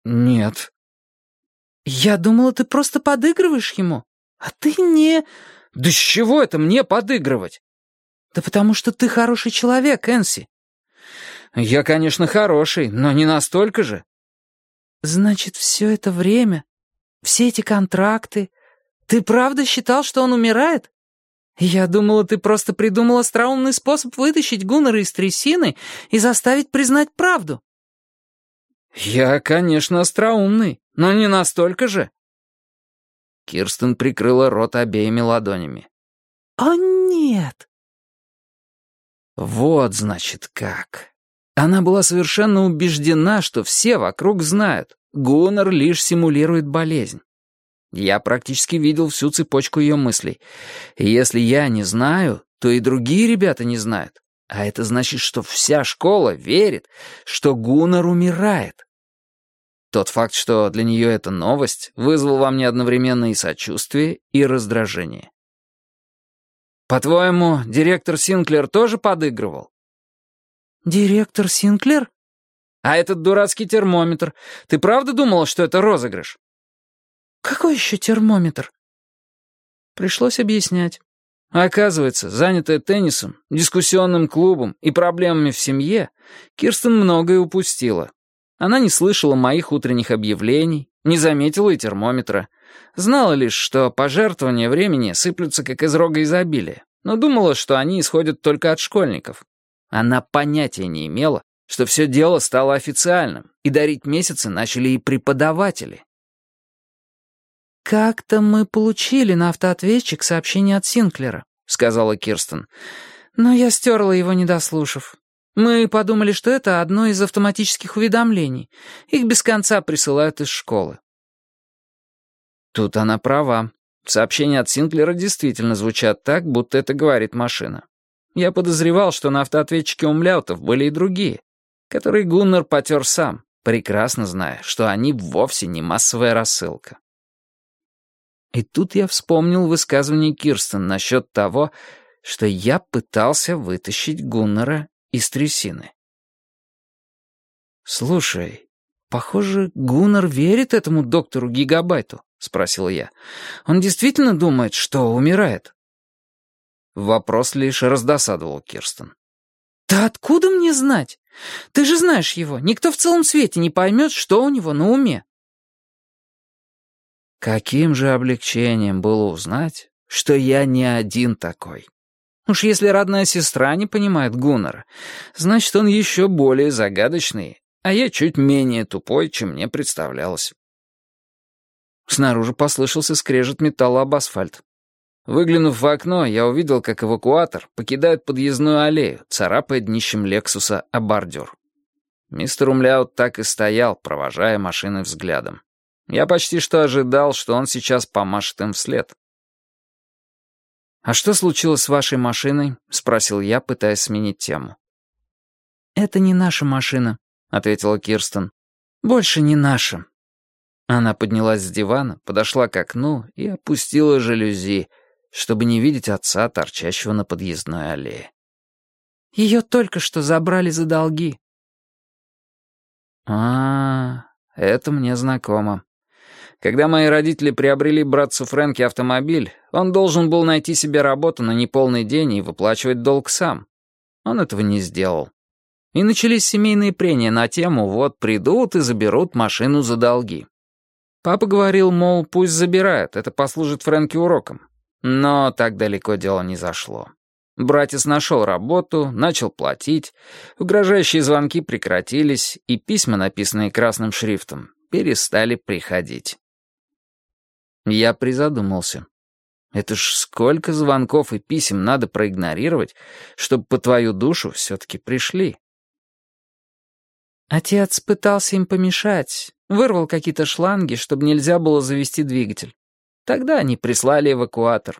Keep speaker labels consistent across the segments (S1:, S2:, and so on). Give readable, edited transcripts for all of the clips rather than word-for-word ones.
S1: «Нет».
S2: «Я думала, ты просто подыгрываешь ему, а ты не...»
S1: «Да с чего это мне подыгрывать?»
S2: «Да потому что ты хороший человек, Энси».
S1: «Я, конечно, хороший, но не настолько же».
S2: «Значит, все это время, все эти контракты, ты правда считал, что он умирает? Я думала, ты просто придумал остроумный способ вытащить Гуннера из трясины и заставить признать правду».
S1: «Я, конечно, остроумный, но не настолько же». Кирстен прикрыла рот обеими ладонями.
S2: «О, нет!»
S1: Вот, значит, как. Она была совершенно убеждена, что все вокруг знают. Гуннер лишь симулирует болезнь. Я практически видел всю цепочку ее мыслей. И если я не знаю, то и другие ребята не знают. А это значит, что вся школа верит, что Гуннер умирает. Тот факт, что для нее это новость, вызвал во мне одновременно и сочувствие, и раздражение. «По-твоему, директор Синклер тоже подыгрывал?»
S2: «Директор Синклер?»
S1: «А этот дурацкий термометр? Ты правда думала, что это розыгрыш?»
S2: «Какой еще термометр?»
S1: Пришлось объяснять. Оказывается, занятая теннисом, дискуссионным клубом и проблемами в семье, Кирстен многое упустила. Она не слышала моих утренних объявлений, не заметила и термометра. Знала лишь, что пожертвования времени сыплются как из рога изобилия, но думала, что они исходят только от школьников. Она понятия не имела, что все дело стало официальным, и дарить месяцы начали и преподаватели.
S2: «Как-то мы получили на автоответчик сообщение от Синклера», — сказала Кирстен. «Но я стерла его, не дослушав. Мы подумали, что это одно из автоматических уведомлений. Их без конца присылают из школы».
S1: Тут она права. Сообщения от Синклера действительно звучат так, будто это говорит машина. Я подозревал, что на автоответчике умляутов были и другие, которые Гуннер потер сам, прекрасно зная, что они вовсе не массовая рассылка. И тут я вспомнил высказывание Кирстен насчет того, что я пытался вытащить Гуннера из трясины. «Слушай, похоже, Гуннер верит этому доктору Гигабайту», — спросил я. «Он действительно думает, что умирает?» Вопрос лишь раздосадовал Кирстен.
S2: «Да откуда мне знать? Ты же знаешь его. Никто в целом свете не поймет, что у него на уме».
S1: Каким же облегчением было узнать, что я не один такой. Уж если родная сестра не понимает Гуннера, значит, он еще более загадочный, а я чуть менее тупой, чем мне представлялось. Снаружи послышался скрежет металла об асфальт. Выглянув в окно, я увидел, как эвакуатор покидает подъездную аллею, царапая днищем Лексуса о бордюр. Мистер Умляут так и стоял, провожая машины взглядом. Я почти что ожидал, что он сейчас помашет им вслед. «А что случилось с вашей машиной?» — спросил я, пытаясь сменить тему.
S2: «Это не наша машина», — ответила Кирстен. «Больше не наша».
S1: Она поднялась с дивана, подошла к окну и опустила жалюзи, чтобы не видеть отца, торчащего на подъездной аллее.
S2: «Ее только что забрали за долги».
S1: Это мне знакомо. Когда мои родители приобрели братцу Фрэнки автомобиль, он должен был найти себе работу на неполный день и выплачивать долг сам. Он этого не сделал. И начались семейные прения на тему «вот придут и заберут машину за долги». Папа говорил, мол, пусть забирают, это послужит Фрэнки уроком. Но так далеко дело не зашло. Братец нашел работу, начал платить, угрожающие звонки прекратились, и письма, написанные красным шрифтом, перестали приходить. Я призадумался. Это ж сколько звонков и писем надо проигнорировать, чтобы по твою душу все-таки пришли.
S2: Отец пытался им помешать, вырвал какие-то шланги, чтобы нельзя было завести двигатель. Тогда они прислали эвакуатор.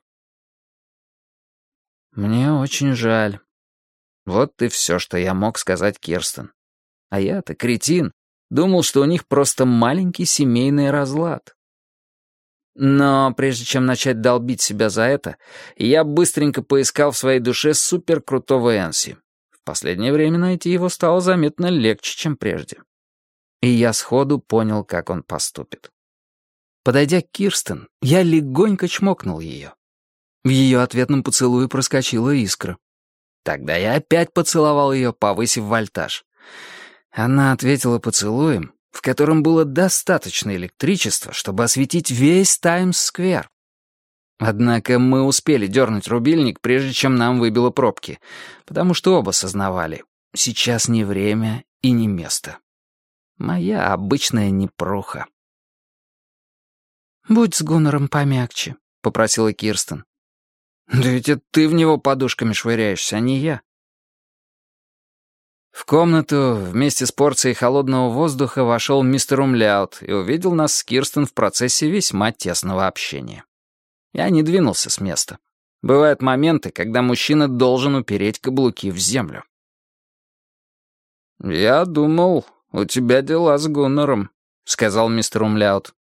S1: Мне очень жаль. Вот и все, что я мог сказать Кирстен. А я-то, кретин, думал, что у них просто маленький семейный разлад. Но прежде чем начать долбить себя за это, я быстренько поискал в своей душе суперкрутого Энси. В последнее время найти его стало заметно легче, чем прежде. и я сходу понял, как он поступит. Подойдя к Кирстен, я легонько чмокнул ее. В ее ответном поцелуе проскочила искра. Тогда я опять поцеловал ее, повысив вольтаж. Она ответила поцелуем, в котором было достаточно электричества, чтобы осветить весь Таймс-сквер. Однако мы успели дернуть рубильник, прежде чем нам выбило пробки, потому что оба сознавали, сейчас не время и не место. Моя обычная непруха.
S2: «Будь с Гуннером помягче», — попросила Кирстен.
S1: «Да ведь это ты в него подушками швыряешься, а не я». В комнату вместе с порцией холодного воздуха вошел мистер Умляут и увидел нас с Кирстен в процессе весьма тесного общения. Я не двинулся с места. Бывают моменты, когда мужчина должен упереть каблуки в землю. «Я думал, у тебя дела с Гуннером», — сказал мистер Умляут.